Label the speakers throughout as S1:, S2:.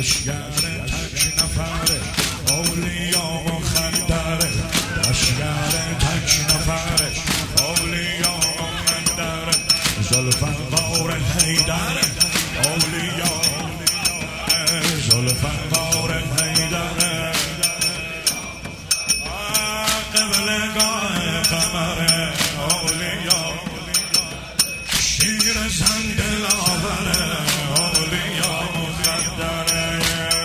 S1: لشگر تک نفره اولیا مخدره لشگر تک نفره اولیا مخدره ذوالفقار حیدره اولیا ذوالفقار حیدره قبلگاه قمره اولیا شیر زن دلاوره اولیا مخدره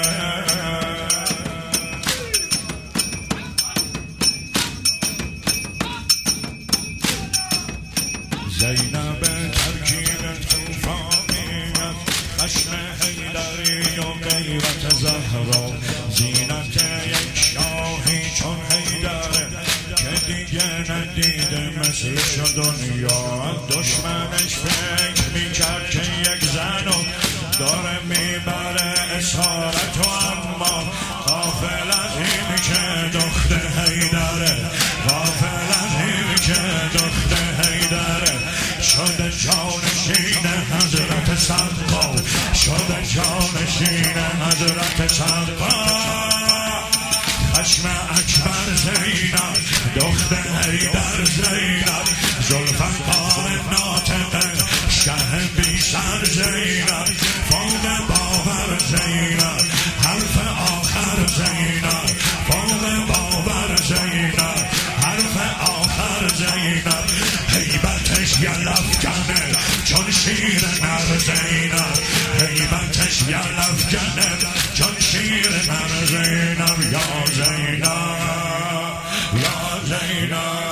S1: زینب ترکیب توفانیت خشم حیدری و غیرت زهرا زینت یک شاهی چون حیدره که دیگه ندیده مثلش دنیا دشمنش فکر میکرد که یک زنو داره میبره اسارت و اما غافل از این که دختر حیدره غافل از این که دختر حیدره شده جانشین حضرت سقا شده جانشین حضرت سقا خشم اکبر زینب دختر حیدر زینب ذوالفقار ناطق شه بی سر زینب فوق باور زینب حرف آخر زینب فوق باور زینب حرف آخر زینب هیبتش یلافکنه چون شیر نر زینب هیبتش یلافکنه چون شیر نر زینب یا زینب یا زینب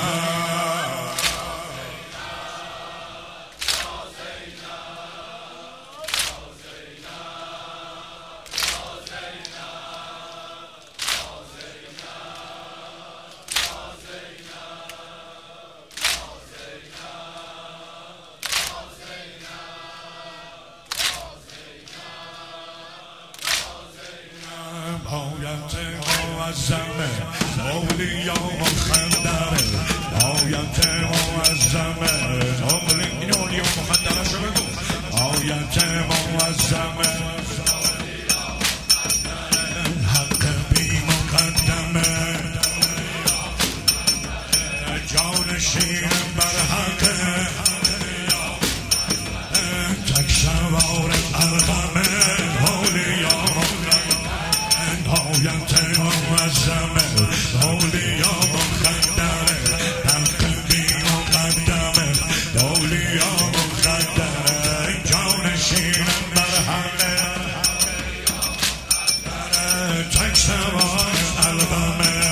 S1: آیت معظمه اولیا مخدره آیت معظمه اولیا مخدره شو بگو آیت معظمه حق بی مقدمه جانشین بر حق تک سوار ارقمه اولیا آیت معظمه اولیا مخدره حق بی مقدمه اولیا مخدره جانشین بر حق تک سوار البمه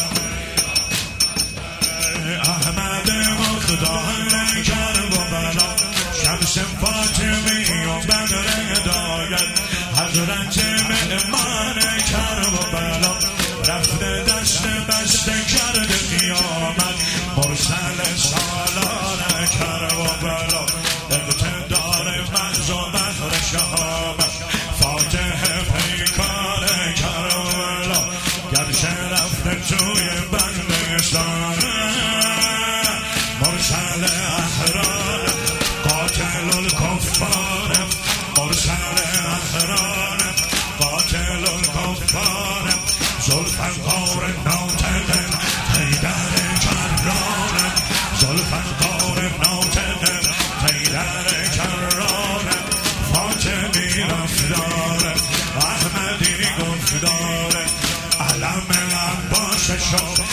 S1: احمد مقدار کرب و بلا شمس فاطمی و بدر هدایت حضرت مهمان کرب و بلا رفته دست بسته کرده قیامت مرسل سالار کرب و بلا اقتدار محض و بحر شهامت فاتح پیکار کرب و بلا گرچه رفته توی بندستان مرسل احرار قاتل الکفار مرسل احرار قاتل الکفار ذوالفقار ناطق حیدر کرار ذوالفقار ناطق حیدر کرار فاطمی رفتار احمدی گفتار علم عباس شو